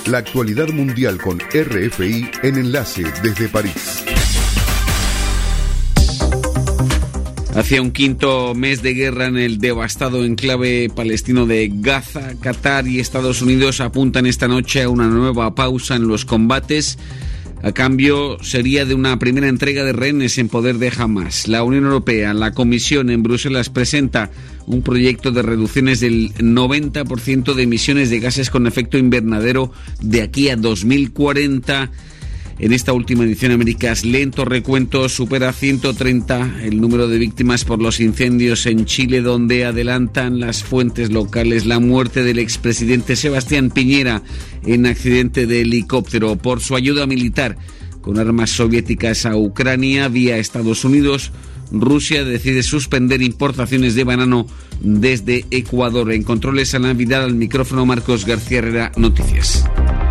La actualidad mundial con RFI en Enlace desde París. Hacia un quinto mes de guerra en el devastado enclave palestino de Gaza, Qatar y Estados Unidos apuntan esta noche a una nueva pausa en los combates. A cambio sería de una primera entrega de rehenes en poder de Hamás. La Unión Europea, la Comisión en Bruselas presenta un proyecto de reducciones del 90% de emisiones de gases con efecto invernadero de aquí a 2040. En esta última edición, Américas Lento Recuento supera 130 el número de víctimas por los incendios en Chile, donde adelantan las fuentes locales la muerte del expresidente Sebastián Piñera en accidente de helicóptero. Por su ayuda militar con armas soviéticas a Ucrania vía Estados Unidos, Rusia decide suspender importaciones de banano desde Ecuador. En controles, Ana Vidal, al micrófono Marcos García Herrera, Noticias.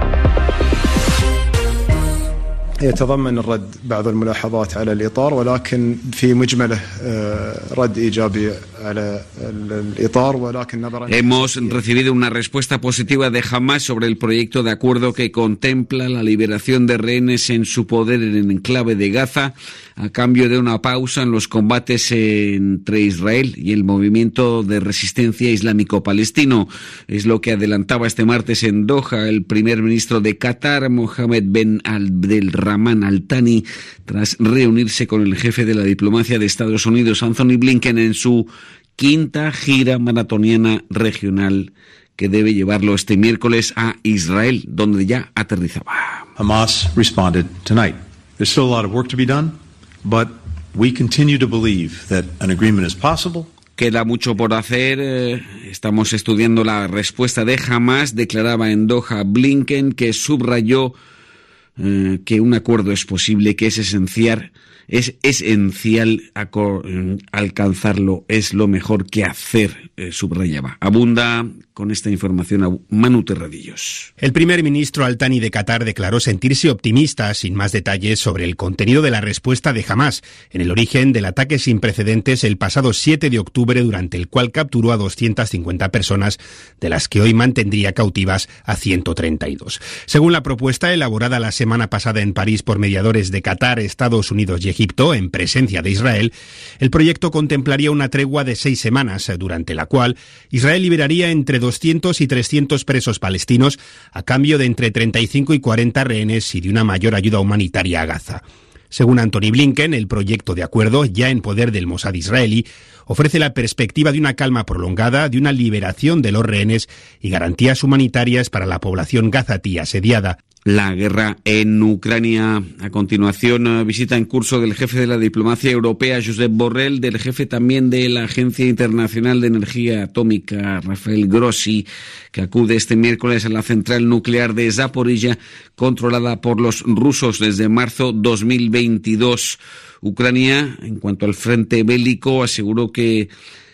يتضمن الرد بعض الملاحظات على الإطار ولكن في مجمله رد إيجابي على الإطار ولكن نظرا. Hemos recibido una respuesta positiva de Hamás sobre el proyecto de acuerdo que contempla la liberación de rehenes en su poder en el enclave de Gaza a cambio de una pausa en los combates entre Israel y el movimiento de resistencia islámico palestino. Es lo que adelantaba este martes en Doha el primer ministro de Qatar, Mohammed Ben Abdelrahman Al Thani, tras reunirse con el jefe de la diplomacia de Estados Unidos, Anthony Blinken, en su quinta gira maratoniana regional que debe llevarlo este miércoles a Israel, donde ya aterrizaba. Hamas responded tonight. There's still a lot of work to be done, but we continue to believe that an agreement is possible. Queda mucho por hacer. Estamos estudiando la respuesta de Hamás, declaraba en Doha Blinken, que subrayó que un acuerdo es posible, que es esencial alcanzarlo, es lo mejor que hacer, subrayaba. Abunda con esta información a Manu Terradillos. El primer ministro Al Thani de Qatar declaró sentirse optimista, sin más detalles sobre el contenido de la respuesta de Hamás en el origen del ataque sin precedentes el pasado 7 de octubre, durante el cual capturó a 250 personas, de las que hoy mantendría cautivas a 132. Según la propuesta elaborada la semana pasada en París por mediadores de Qatar, Estados Unidos y Egipto, en presencia de Israel, el proyecto contemplaría una tregua de 6 semanas, durante la cual Israel liberaría entre 200 y 300 presos palestinos a cambio de entre 35 y 40 rehenes y de una mayor ayuda humanitaria a Gaza. Según Anthony Blinken, el proyecto de acuerdo, ya en poder del Mossad israelí, ofrece la perspectiva de una calma prolongada, de una liberación de los rehenes y garantías humanitarias para la población gazatí asediada. La guerra en Ucrania. A continuación, visita en curso del jefe de la diplomacia europea, Josep Borrell, del jefe también de la Agencia Internacional de Energía Atómica, Rafael Grossi, que acude este miércoles a la central nuclear de Zaporizhia, controlada por los rusos desde marzo 2022. Ucrania, en cuanto al frente bélico, aseguró que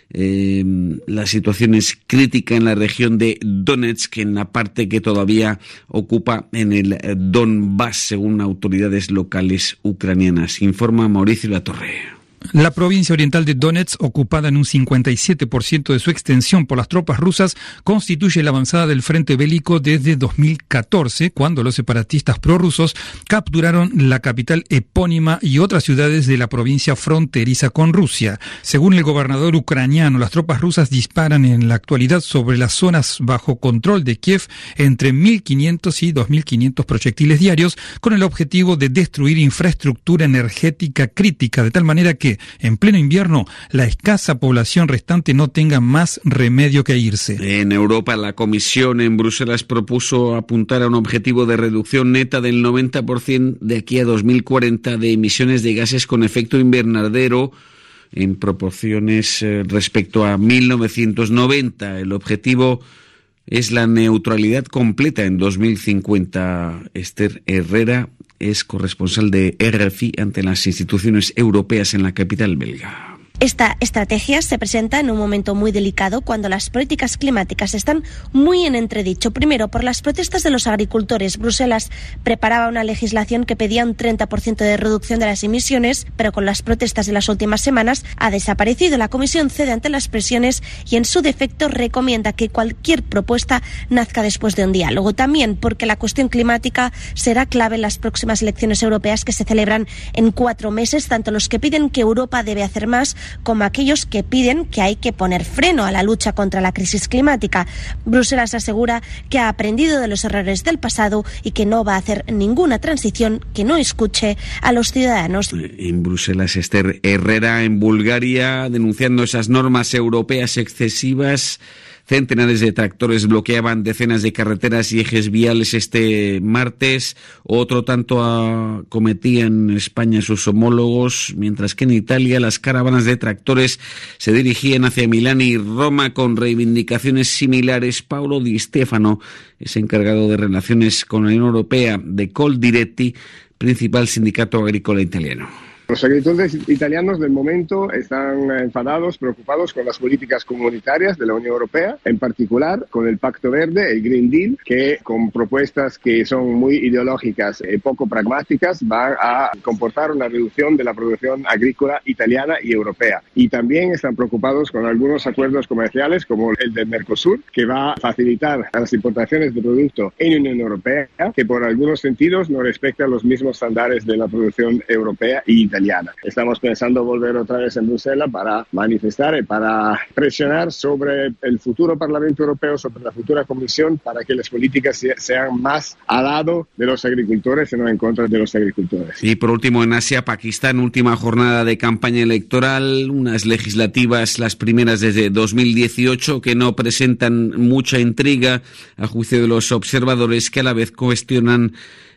la situación es crítica en la región de Donetsk, en la parte que todavía ocupa en el Donbass, según autoridades locales ucranianas. Informa Mauricio Latorre. La provincia oriental de Donetsk, ocupada en un 57% de su extensión por las tropas rusas, constituye la avanzada del frente bélico desde 2014, cuando los separatistas prorrusos capturaron la capital epónima y otras ciudades de la provincia fronteriza con Rusia. Según el gobernador ucraniano, las tropas rusas disparan en la actualidad sobre las zonas bajo control de Kiev entre 1.500 y 2.500 proyectiles diarios, con el objetivo de destruir infraestructura energética crítica, de tal manera que en pleno invierno la escasa población restante no tenga más remedio que irse. En Europa, la Comisión en Bruselas propuso apuntar a un objetivo de reducción neta del 90% de aquí a 2040 de emisiones de gases con efecto invernadero en proporciones respecto a 1990. El objetivo es la neutralidad completa en 2050. Esther Herrera es corresponsal de RFI ante las instituciones europeas en la capital belga. Esta estrategia se presenta en un momento muy delicado cuando las políticas climáticas están muy en entredicho. Primero, por las protestas de los agricultores. Bruselas preparaba una legislación que pedía un 30% de reducción de las emisiones, pero con las protestas de las últimas semanas ha desaparecido. La Comisión cede ante las presiones y, en su defecto, recomienda que cualquier propuesta nazca después de un diálogo. También porque la cuestión climática será clave en las próximas elecciones europeas que se celebran en 4 meses, tanto los que piden que Europa debe hacer más como aquellos que piden que hay que poner freno a la lucha contra la crisis climática. Bruselas asegura que ha aprendido de los errores del pasado y que no va a hacer ninguna transición que no escuche a los ciudadanos. En Bruselas, Esther Herrera. En Bulgaria, denunciando esas normas europeas excesivas, centenares de tractores bloqueaban decenas de carreteras y ejes viales este martes. Otro tanto acometían en España sus homólogos, mientras que en Italia las caravanas de tractores se dirigían hacia Milán y Roma con reivindicaciones similares. Paolo Di Stefano es encargado de relaciones con la Unión Europea de Coldiretti, principal sindicato agrícola italiano. Los agricultores italianos del momento están enfadados, preocupados con las políticas comunitarias de la Unión Europea, en particular con el Pacto Verde, el Green Deal, que con propuestas que son muy ideológicas y poco pragmáticas van a comportar una reducción de la producción agrícola italiana y europea. Y también están preocupados con algunos acuerdos comerciales como el de Mercosur, que va a facilitar las importaciones de productos en la Unión Europea, que por algunos sentidos no respectan los mismos estándares de la producción europea y italiana. Estamos pensando volver otra vez en Bruselas para manifestar y para presionar sobre el futuro Parlamento Europeo, sobre la futura Comisión, para que las políticas sean más al lado de los agricultores y no en contra de los agricultores. Y por último, en Asia, Pakistán, última jornada de campaña electoral, unas legislativas, las primeras desde 2018, que no presentan mucha intriga a juicio de los observadores, que a la vez cuestionan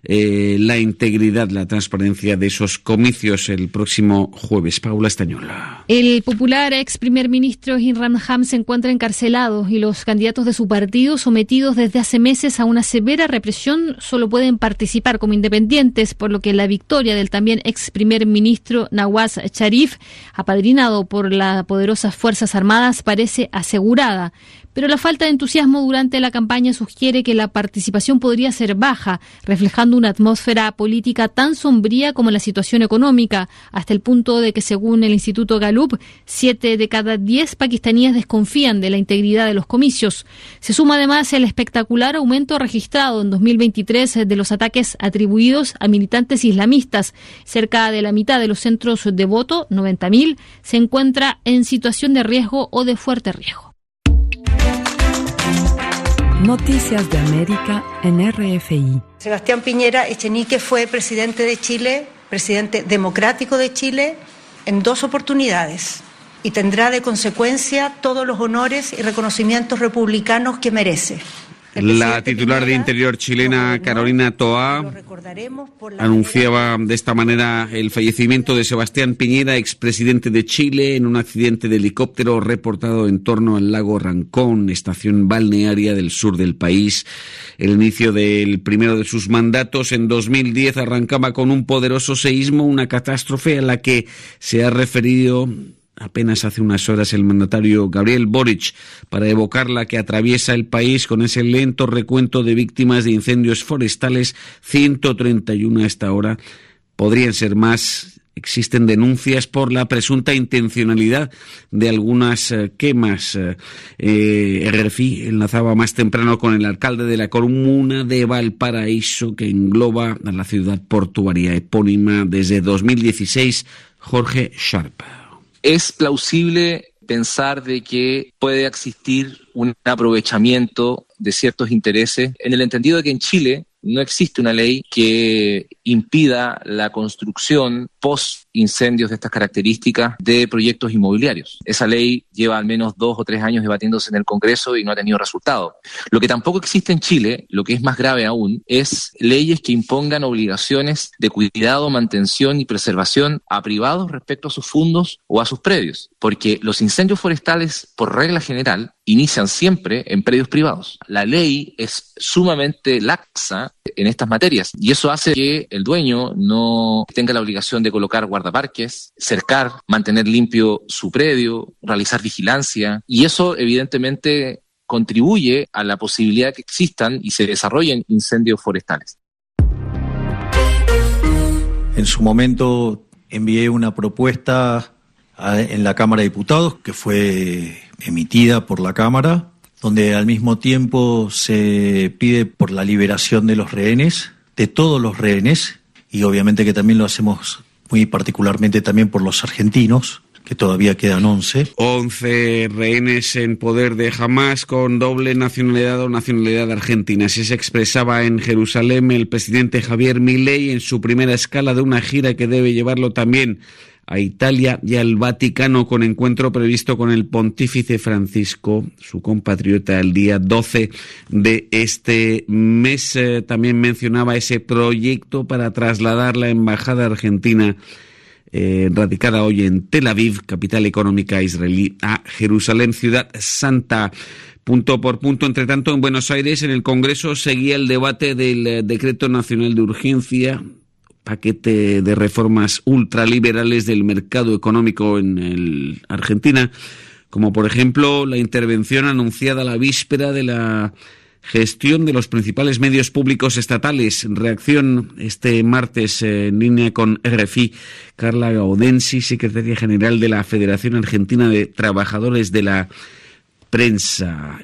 la integridad, la transparencia de esos comicios el próximo jueves. Paula Estañola. El popular ex primer ministro Imran Khan se encuentra encarcelado y los candidatos de su partido, sometidos desde hace meses a una severa represión, solo pueden participar como independientes, por lo que la victoria del también ex primer ministro Nawaz Sharif, apadrinado por las poderosas Fuerzas Armadas, parece asegurada. Pero la falta de entusiasmo durante la campaña sugiere que la participación podría ser baja, reflejando una atmósfera política tan sombría como la situación económica, hasta el punto de que, según el Instituto Gallup, 7 de cada 10 pakistaníes desconfían de la integridad de los comicios. Se suma además el espectacular aumento registrado en 2023 de los ataques atribuidos a militantes islamistas. Cerca de la mitad de los centros de voto, 90.000, se encuentra en situación de riesgo o de fuerte riesgo. Noticias de América en RFI. Sebastián Piñera Echenique fue presidente de Chile, presidente democrático de Chile, en 2 oportunidades y tendrá de consecuencia todos los honores y reconocimientos republicanos que merece. La titular de Interior chilena, Carolina Toá, anunciaba de esta manera el fallecimiento de Sebastián Piñera, expresidente de Chile, en un accidente de helicóptero reportado en torno al lago Rancón, estación balnearia del sur del país. El inicio del primero de sus mandatos en 2010 arrancaba con un poderoso seísmo, una catástrofe a la que se ha referido apenas hace unas horas el mandatario Gabriel Boric, para evocar la que atraviesa el país con ese lento recuento de víctimas de incendios forestales, 131 hasta ahora. Podrían ser más. Existen denuncias por la presunta intencionalidad de algunas quemas. RFI enlazaba más temprano con el alcalde de la comuna de Valparaíso, que engloba a la ciudad portuaria epónima desde 2016, Jorge Sharp. Es plausible pensar de que puede existir un aprovechamiento de ciertos intereses, en el entendido de que en Chile no existe una ley que impida la construcción post-incendios de estas características de proyectos inmobiliarios. Esa ley lleva al menos 2 o 3 años debatiéndose en el Congreso y no ha tenido resultado. Lo que tampoco existe en Chile, lo que es más grave aún, es leyes que impongan obligaciones de cuidado, mantención y preservación a privados respecto a sus fondos o a sus predios, porque los incendios forestales, por regla general, inician siempre en predios privados. La ley es sumamente laxa en estas materias y eso hace que el dueño no tenga la obligación de colocar guardavidas guardaparques, cercar, mantener limpio su predio, realizar vigilancia, y eso evidentemente contribuye a la posibilidad que existan y se desarrollen incendios forestales. En su momento envié una propuesta en la Cámara de Diputados que fue emitida por la Cámara, donde al mismo tiempo se pide por la liberación de los rehenes, de todos los rehenes, y obviamente que también lo hacemos muy particularmente también por los argentinos, que todavía quedan 11. 11 rehenes en poder de Hamás con doble nacionalidad o nacionalidad argentina. Así se expresaba en Jerusalén el presidente Javier Milei en su primera escala de una gira que debe llevarlo también a Italia y al Vaticano, con encuentro previsto con el pontífice Francisco, su compatriota, el día 12 de este mes. También mencionaba ese proyecto para trasladar la embajada argentina radicada hoy en Tel Aviv, capital económica israelí, a Jerusalén, ciudad santa. Punto por punto. Entre tanto, en Buenos Aires, en el Congreso, seguía el debate del Decreto Nacional de Urgencia, paquete de reformas ultraliberales del mercado económico en Argentina, como por ejemplo la intervención anunciada a la víspera de la gestión de los principales medios públicos estatales. Reacción este martes en línea con RFI, Carla Gaudensi, secretaria general de la Federación Argentina de Trabajadores de la Prensa,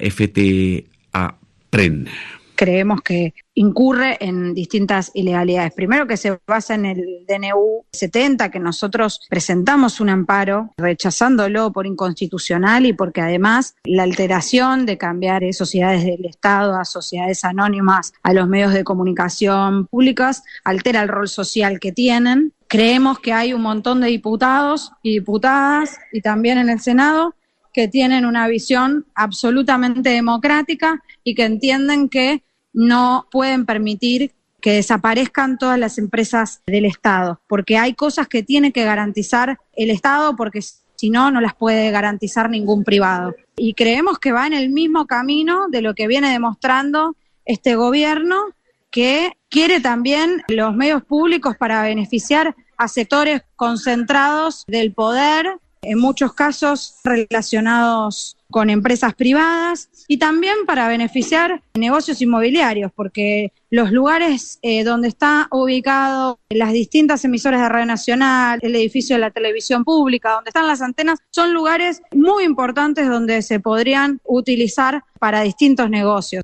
FTA-PREN. Creemos que incurre en distintas ilegalidades. Primero, que se basa en el DNU 70, que nosotros presentamos un amparo rechazándolo por inconstitucional y porque además la alteración de cambiar sociedades del Estado a sociedades anónimas a los medios de comunicación públicas altera el rol social que tienen. Creemos que hay un montón de diputados y diputadas y también en el Senado que tienen una visión absolutamente democrática y que entienden que no pueden permitir que desaparezcan todas las empresas del Estado, porque hay cosas que tiene que garantizar el Estado, porque si no, no las puede garantizar ningún privado. Y creemos que va en el mismo camino de lo que viene demostrando este gobierno, que quiere también los medios públicos para beneficiar a sectores concentrados del poder, en muchos casos relacionados con empresas privadas, y también para beneficiar negocios inmobiliarios, porque los lugares donde está ubicado las distintas emisoras de Radio Nacional, el edificio de la televisión pública, donde están las antenas, son lugares muy importantes donde se podrían utilizar para distintos negocios.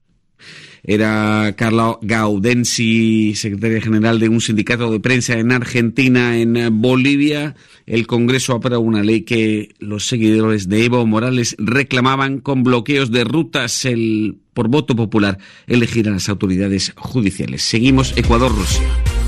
Era Carla Gaudensi, secretaria general de un sindicato de prensa en Argentina. En Bolivia, el Congreso aprueba una ley que los seguidores de Evo Morales reclamaban, con bloqueos de rutas, por voto popular, elegir a las autoridades judiciales. Seguimos. Ecuador-Rusia.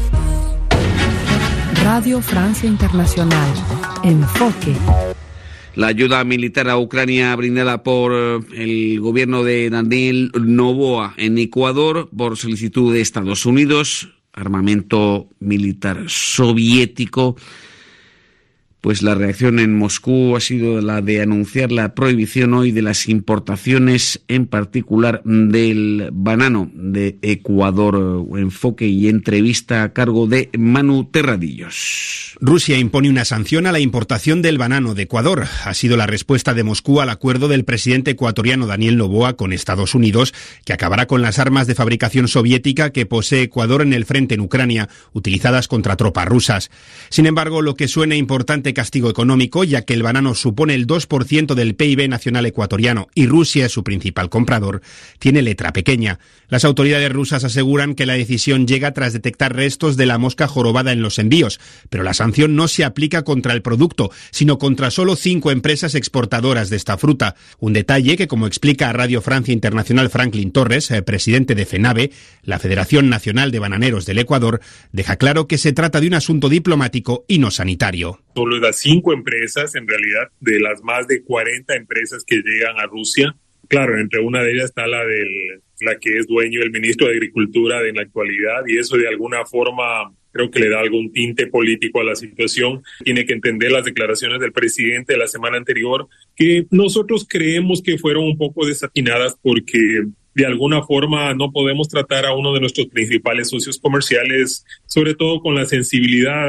Radio Francia Internacional. Enfoque. La ayuda militar a Ucrania brindada por el gobierno de Daniel Noboa en Ecuador por solicitud de Estados Unidos, armamento militar soviético. Pues la reacción en Moscú ha sido la de anunciar la prohibición hoy de las importaciones, en particular del banano de Ecuador. Enfoque y entrevista a cargo de Manu Terradillos. Rusia impone una sanción a la importación del banano de Ecuador. Ha sido la respuesta de Moscú al acuerdo del presidente ecuatoriano Daniel Noboa con Estados Unidos, que acabará con las armas de fabricación soviética que posee Ecuador en el frente en Ucrania, utilizadas contra tropas rusas. Sin embargo, lo que suena importante castigo económico, ya que el banano supone el 2% del PIB nacional ecuatoriano y Rusia es su principal comprador, tiene letra pequeña. Las autoridades rusas aseguran que la decisión llega tras detectar restos de la mosca jorobada en los envíos, pero la sanción no se aplica contra el producto, sino contra solo 5 empresas exportadoras de esta fruta. Un detalle que, como explica a Radio Francia Internacional Franklin Torres, presidente de FENABE, la Federación Nacional de Bananeros del Ecuador, deja claro que se trata de un asunto diplomático y no sanitario. Solo las 5 empresas, en realidad, de las más de 40 empresas que llegan a Rusia. Claro, entre una de ellas está la que es dueño el ministro de Agricultura en la actualidad, y eso de alguna forma creo que le da algún tinte político a la situación. Tiene que entender las declaraciones del presidente de la semana anterior, que nosotros creemos que fueron un poco desatinadas, porque de alguna forma no podemos tratar a uno de nuestros principales socios comerciales, sobre todo con la sensibilidad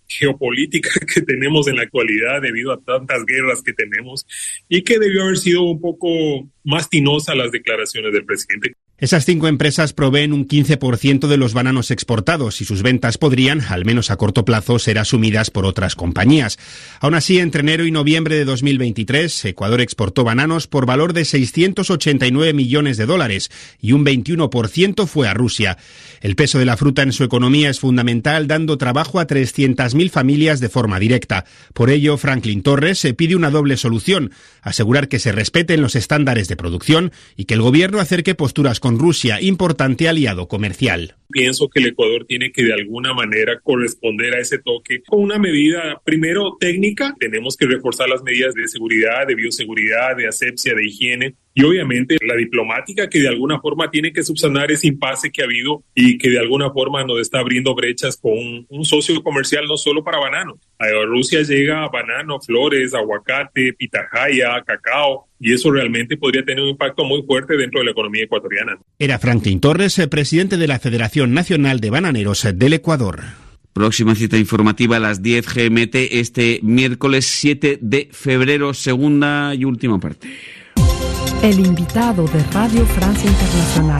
geopolítica que tenemos en la actualidad debido a tantas guerras que tenemos y que debió haber sido un poco más tinosa las declaraciones del presidente. Esas 5 empresas proveen un 15% de los bananos exportados y sus ventas podrían, al menos a corto plazo, ser asumidas por otras compañías. Aún así, entre enero y noviembre de 2023, Ecuador exportó bananos por valor de $689 millones y un 21% fue a Rusia. El peso de la fruta en su economía es fundamental, dando trabajo a 300.000 familias de forma directa. Por ello, Franklin Torres pide una doble solución: asegurar que se respeten los estándares de producción y que el gobierno acerque posturas con Rusia, importante aliado comercial. Pienso que el Ecuador tiene que de alguna manera corresponder a ese toque con una medida, primero técnica. Tenemos que reforzar las medidas de seguridad, de bioseguridad, de asepsia, de higiene y obviamente la diplomática, que de alguna forma tiene que subsanar ese impasse que ha habido y que de alguna forma nos está abriendo brechas con un socio comercial no solo para banano. A Rusia llega banano, flores, aguacate, pitahaya, cacao, y eso realmente podría tener un impacto muy fuerte dentro de la economía ecuatoriana. Era Franklin Torres, presidente de la Federación Nacional de Bananeros del Ecuador. Próxima cita informativa a las 10 GMT este miércoles 7 de febrero, segunda y última parte. El invitado de Radio Francia Internacional.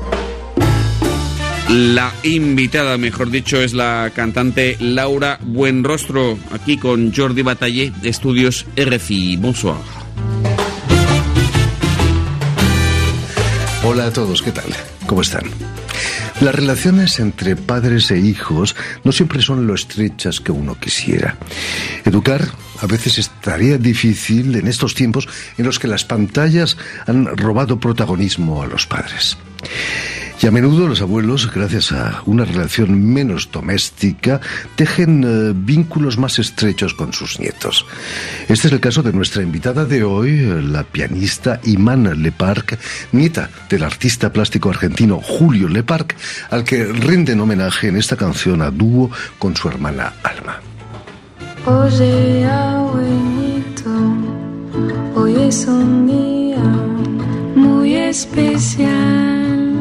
La invitada, mejor dicho, es la cantante Laura Buenrostro, aquí con Jordi Batallé, Estudios RFI. Bonsoir. Hola a todos, ¿qué tal? ¿Cómo están? Las relaciones entre padres e hijos no siempre son lo estrechas que uno quisiera. Educar a veces es tarea difícil en estos tiempos en los que las pantallas han robado protagonismo a los padres. Y a menudo los abuelos, gracias a una relación menos doméstica, tejen vínculos más estrechos con sus nietos. Este es el caso de nuestra invitada de hoy, la pianista Iman Leparc, nieta del artista plástico argentino Julio Leparc, al que rinden homenaje en esta canción a dúo con su hermana Alma. Oye, abuelito, hoy es un día muy especial.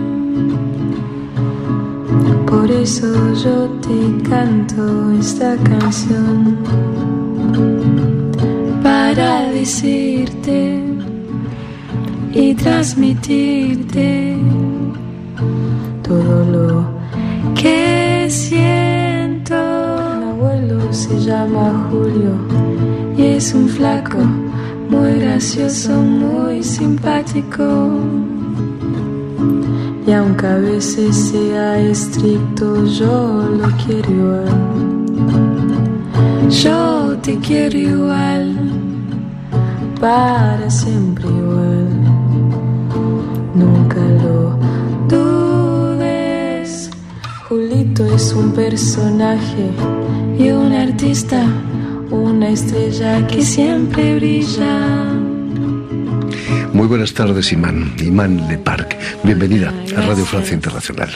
Por eso yo te canto esta canción, para decirte y transmitirte todo lo que siento. Mi abuelo se llama Julio y es un flaco muy gracioso, muy simpático. Y aunque a veces sea estricto, yo lo quiero igual. Yo te quiero igual, para siempre igual. Nunca lo dudes. Julito es un personaje y un artista, una estrella que siempre brilla. Muy buenas tardes, Iman Leparc. Bienvenida a Radio Francia Internacional.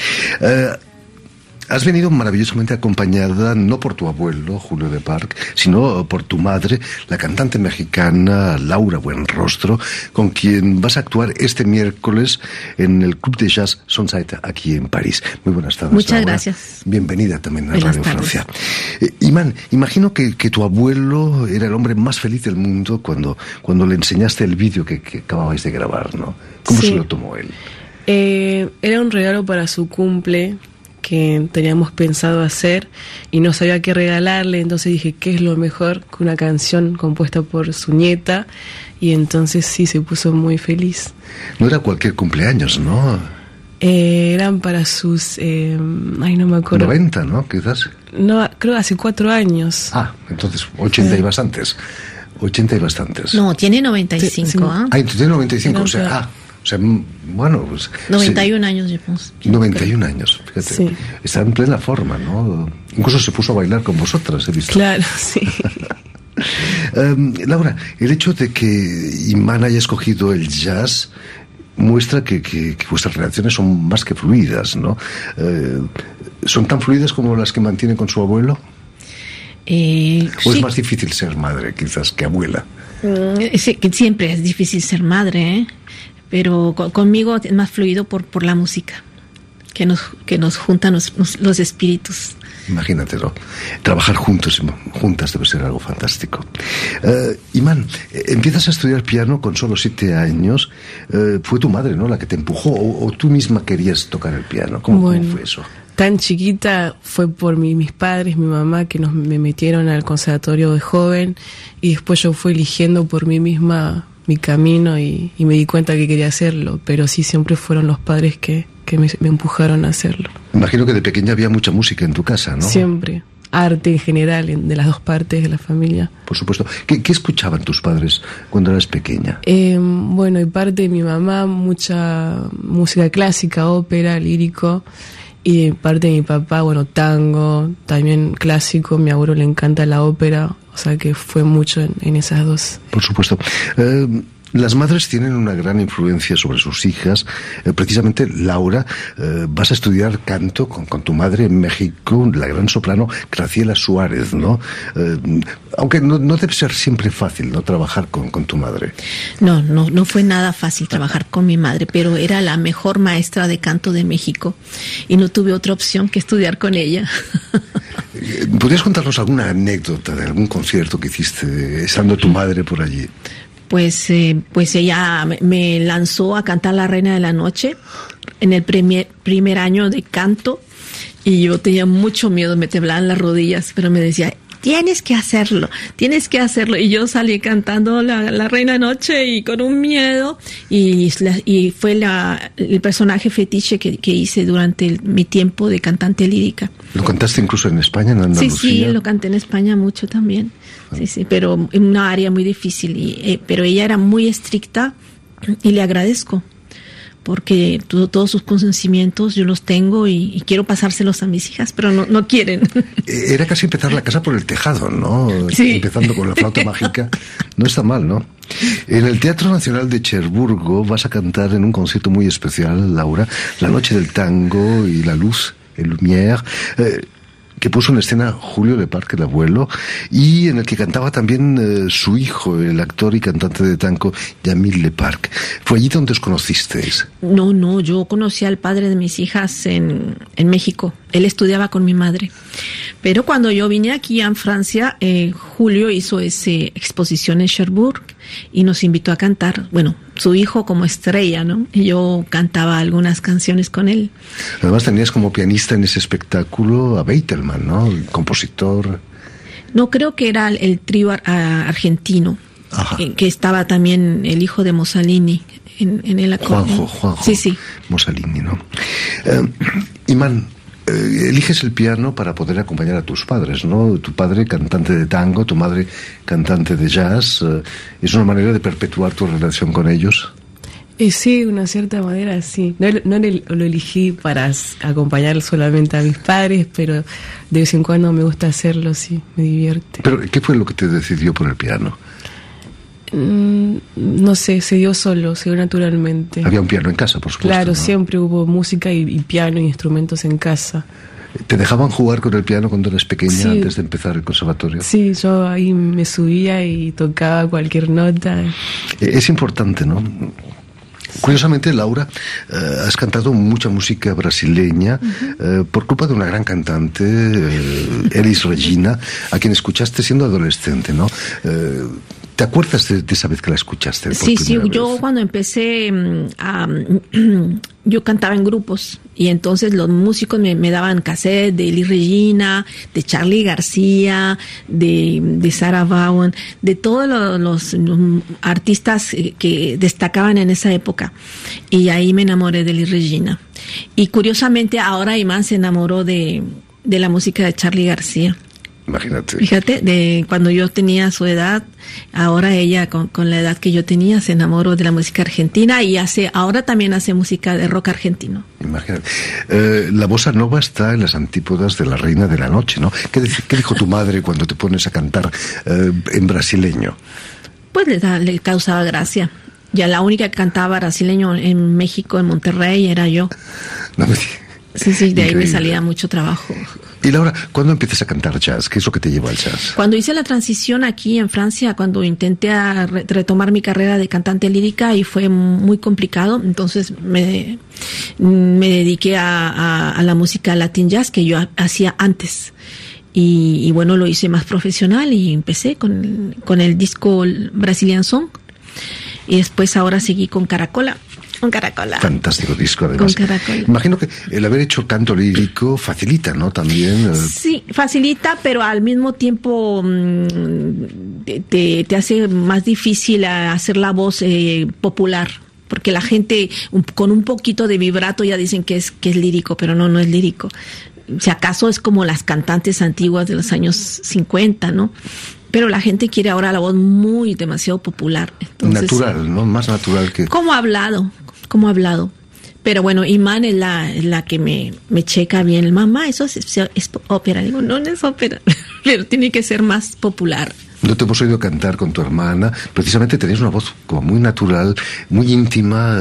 Has venido maravillosamente acompañada no por tu abuelo, Julio Leparc, sino por tu madre, la cantante mexicana Laura Buenrostro, con quien vas a actuar este miércoles en el Club de Jazz Sunset aquí en París. Muy buenas tardes, Muchas Laura. Gracias. Bienvenida también a Buenas Radio tardes. Francia. Iman, imagino que tu abuelo era el hombre más feliz del mundo cuando le enseñaste el vídeo que acababais de grabar, ¿no? ¿Cómo Sí. se lo tomó él? Era un regalo para su cumple que teníamos pensado hacer y no sabía qué regalarle, entonces dije, ¿qué es lo mejor que una canción compuesta por su nieta? Y entonces sí, se puso muy feliz. No era cualquier cumpleaños, ¿no? Eran para sus, no me acuerdo. 90, ¿no? Quizás. No, creo hace 4 años. Ah, entonces 80 y bastantes. 80 y bastantes. No, tiene 95, Sí. ¿ah? Ah, entonces tiene 95, No, o sea, bueno, pues... 91 años llevamos. 91 años, fíjate. Sí. Está en plena forma, ¿no? Incluso se puso a bailar con vosotras, he visto. Claro, sí. Laura, el hecho de que Iman haya escogido el jazz muestra que vuestras relaciones son más que fluidas, ¿no? ¿Son tan fluidas como las que mantiene con su abuelo? ¿O Sí. es más difícil ser madre, quizás, que abuela? Sí, que siempre es difícil ser madre, ¿eh? Pero conmigo es más fluido por la música, que nos juntan los espíritus. Imagínate, ¿no? Trabajar juntas debe ser algo fantástico. Imán, empiezas a estudiar piano con solo 7 años. Fue tu madre, ¿no?, la que te empujó, o tú misma querías tocar el piano. ¿Cómo fue eso? Tan chiquita fue por mis padres, mi mamá, que me metieron al conservatorio de joven, y después yo fui eligiendo por mí misma mi camino y me di cuenta que quería hacerlo, pero sí, siempre fueron los padres que me empujaron a hacerlo. Imagino que de pequeña había mucha música en tu casa, ¿no? Siempre. Arte en general, de las dos partes de la familia. Por supuesto. ¿Qué escuchaban tus padres cuando eras pequeña? Bueno, de parte de mi mamá, mucha música clásica, ópera, lírico. Y de parte de mi papá, bueno, tango, también clásico. Mi abuelo le encanta la ópera, o sea que fue mucho en esas dos. Por supuesto. Las madres tienen una gran influencia sobre sus hijas. Precisamente, Laura, vas a estudiar canto con tu madre en México, la gran soprano Graciela Suárez, ¿no? Aunque no debe ser siempre fácil, ¿no?, trabajar con tu madre. No fue nada fácil trabajar con mi madre, pero era la mejor maestra de canto de México y no tuve otra opción que estudiar con ella. ¿Podrías contarnos alguna anécdota de algún concierto que hiciste estando tu madre por allí? Pues ella me lanzó a cantar La Reina de la Noche en el primer año de canto, y yo tenía mucho miedo, me temblaban las rodillas, pero me decía, tienes que hacerlo, y yo salí cantando la Reina de la Noche y con un miedo, y fue el personaje fetiche que hice durante mi tiempo de cantante lírica. ¿Lo cantaste incluso en España, en Andalucía? Sí, lo canté en España mucho también. Sí, pero en una área muy difícil. Pero ella era muy estricta y le agradezco, porque todos sus conocimientos yo los tengo y quiero pasárselos a mis hijas, pero no quieren. Era casi empezar la casa por el tejado, ¿no? Sí. Empezando con la flauta mágica. No está mal, ¿no? En el Teatro Nacional de Cherburgo vas a cantar en un concierto muy especial, Laura, La Noche del Tango y la Luz, el Lumière, que puso en escena Julio Lepar, el abuelo, y en el que cantaba también su hijo, el actor y cantante de tango Yamil Lepar. ¿Fue allí donde os conocisteis? No, yo conocí al padre de mis hijas en México. Él estudiaba con mi madre. Pero cuando yo vine aquí a Francia, Julio hizo esa exposición en Cherbourg y nos invitó a cantar. Bueno, su hijo como estrella, ¿no? Y yo cantaba algunas canciones con él. Además tenías como pianista en ese espectáculo a Beitelman, ¿no? El compositor. No, creo que era el trío argentino, que estaba también el hijo de Mussolini en el acordeón. Juanjo. Sí. Mussolini, ¿no? Imán, eliges el piano para poder acompañar a tus padres, ¿no? Tu padre cantante de tango, tu madre cantante de jazz. ¿Es una manera de perpetuar tu relación con ellos? Sí, de una cierta manera, sí. No lo elegí para acompañar solamente a mis padres, pero de vez en cuando me gusta hacerlo, sí, me divierte. ¿Pero qué fue lo que te decidió por el piano? No sé, se dio naturalmente. Había un piano en casa, por supuesto. Claro, ¿no? Siempre hubo música y piano y instrumentos en casa. ¿Te dejaban jugar con el piano cuando eras pequeña, antes de empezar el conservatorio? Sí, yo ahí me subía y tocaba cualquier nota. Es importante, ¿no? Curiosamente, Laura, has cantado mucha música brasileña por culpa de una gran cantante, Elis Regina, a quien escuchaste siendo adolescente, ¿no? ¿Te acuerdas de esa vez que la escuchaste? Sí, yo cuando empecé yo cantaba en grupos y entonces los músicos me daban cassette de Elis Regina, de Charly García, de Sarah Vaughan, de todos los artistas que destacaban en esa época, y ahí me enamoré de Elis Regina. Y curiosamente ahora Imán se enamoró de la música de Charly García. Imagínate. Fíjate, de cuando yo tenía su edad, ahora ella con la edad que yo tenía se enamoró de la música argentina y ahora también hace música de rock argentino. Imagínate. La bossa nova está en las antípodas de La Reina de la Noche, ¿no? ¿Qué dijo tu madre cuando te pones a cantar en brasileño? Pues le causaba gracia. Ya la única que cantaba brasileño en México, en Monterrey, era yo. No me Sí, de ahí me salía mucho trabajo. Y Laura, ¿cuándo empiezas a cantar jazz? ¿Qué es lo que te llevó al jazz? Cuando hice la transición aquí en Francia, cuando intenté retomar mi carrera de cantante lírica, y fue muy complicado, entonces me dediqué a la música latin jazz que yo hacía antes. Y bueno, lo hice más profesional y empecé con el disco Brazilian Song, y después ahora seguí con Caracola. Fantástico disco, además. Con Caracola. Imagino que el haber hecho canto lírico facilita, ¿no? También. Sí, facilita, pero al mismo tiempo te hace más difícil hacer la voz popular, porque la gente con un poquito de vibrato ya dicen que es lírico, pero no es lírico. Si acaso es como las cantantes antiguas de los años 50, ¿no? Pero la gente quiere ahora la voz demasiado popular. Entonces, natural, ¿no? Más natural que... Como hablado. Pero bueno, Iman es la que me checa bien. Mamá, eso es ópera. Digo, no es ópera, pero tiene que ser más popular. No te hemos oído cantar con tu hermana. Precisamente tenéis una voz como muy natural, muy íntima.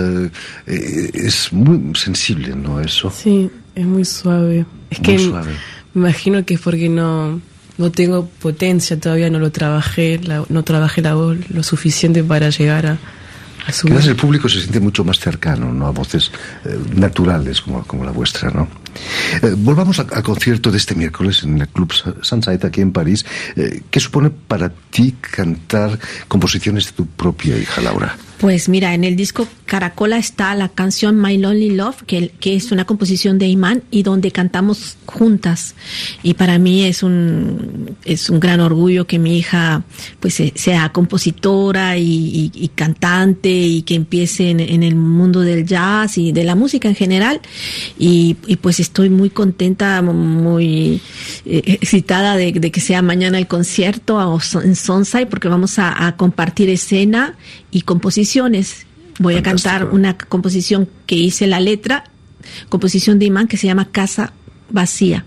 Es muy sensible, ¿no? Eso. Sí, es muy suave. Me imagino que es porque no tengo potencia todavía, no trabajé la voz lo suficiente para llegar a su... Quizás el público se siente mucho más cercano, ¿no? A voces naturales como la vuestra, ¿no? Volvamos al concierto de este miércoles en el Club Sunside aquí en París. ¿Qué supone para ti cantar composiciones de tu propia hija, Laura? Pues mira, en el disco Caracola está la canción My Lonely Love, que es una composición de Iman y donde cantamos juntas. Y para mí es un gran orgullo que mi hija pues sea compositora y cantante y que empiece en el mundo del jazz y de la música en general. Y pues estoy muy contenta, muy excitada de que sea mañana el concierto en Sunside, porque vamos a compartir escena y composiciones. Voy a cantar una composición que hice la letra, composición de Iman, que se llama Casa Vacía.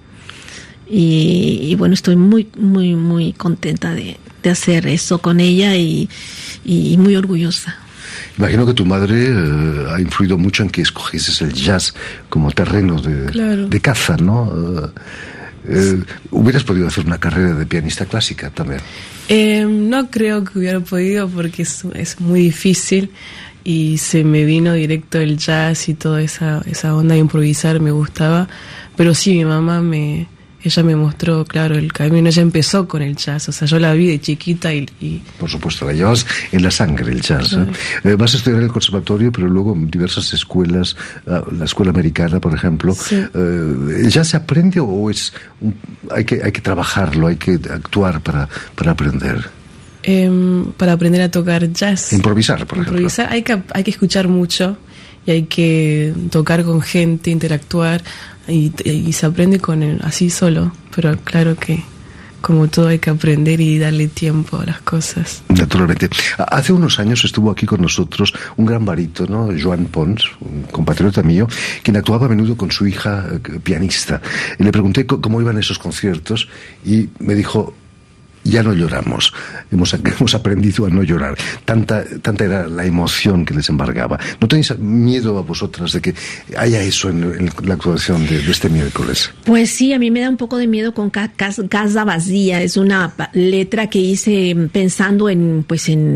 Y bueno, estoy muy, muy, muy contenta de hacer eso con ella y muy orgullosa. Imagino que tu madre ha influido mucho en que escogieses el jazz como terreno de caza, ¿no? ¿Hubieras podido hacer una carrera de pianista clásica también? No creo que hubiera podido, porque es muy difícil, y se me vino directo el jazz y toda esa onda de improvisar me gustaba. Pero sí, mi mamá ella me mostró, claro, el camino. Ella empezó con el jazz, o sea, yo la vi de chiquita y... Por supuesto, la llevas en la sangre, el jazz. Claro. Vas a estudiar en el conservatorio, pero luego en diversas escuelas, la escuela americana, por ejemplo. Sí. ¿El jazz se aprende o hay que trabajarlo, hay que actuar para aprender? Para aprender a tocar jazz. Improvisar, por ejemplo. Hay que escuchar mucho y hay que tocar con gente, interactuar. Y se aprende así solo, pero claro que como todo hay que aprender y darle tiempo a las cosas. Naturalmente. Hace unos años estuvo aquí con nosotros un gran barítono, Joan Pons, un compatriota mío, quien actuaba a menudo con su hija pianista. Y le pregunté cómo iban esos conciertos y me dijo: ya no lloramos, hemos aprendido a no llorar. Tanta era la emoción que les embargaba. ¿No tenéis miedo a vosotras de que haya eso en la actuación de este miércoles? Pues sí, a mí me da un poco de miedo con Casa Vacía. Es una letra que hice pensando en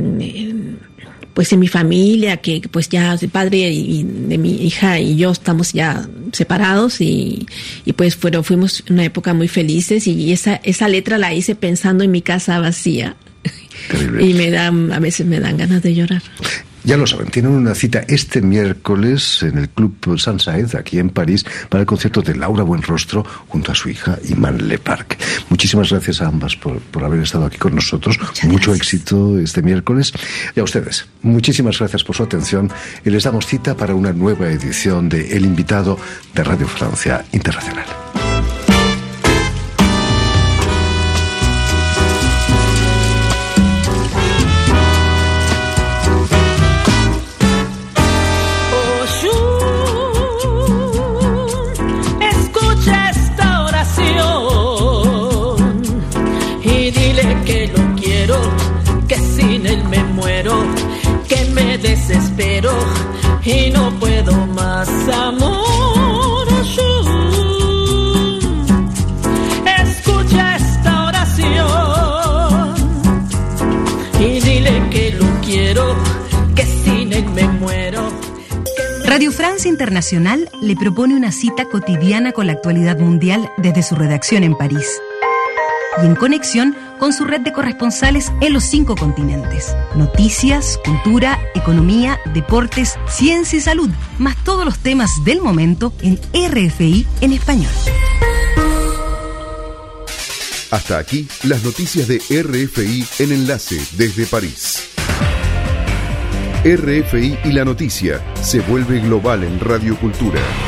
mi familia, que pues ya el padre de mi hija y yo estamos ya separados y pues fuimos una época muy felices, y esa letra la hice pensando en mi casa vacía. Terrible. Y a veces me dan ganas de llorar. Ya lo saben, tienen una cita este miércoles en el Club Sunside, aquí en París, para el concierto de Laura Buenrostro junto a su hija Iman Leparc. Muchísimas gracias a ambas por haber estado aquí con nosotros. Mucho éxito este miércoles. Y a ustedes, muchísimas gracias por su atención y les damos cita para una nueva edición de El Invitado de Radio Francia Internacional. Desespero y no puedo más, amor. Radio Francia Internacional le propone una cita cotidiana con la actualidad mundial desde su redacción en París y en conexión con su red de corresponsales en los 5 continentes. Noticias, cultura, economía, deportes, ciencia y salud, más todos los temas del momento en RFI en español. Hasta aquí las noticias de RFI en Enlace desde París. RFI y la noticia se vuelve global en Radio Cultura.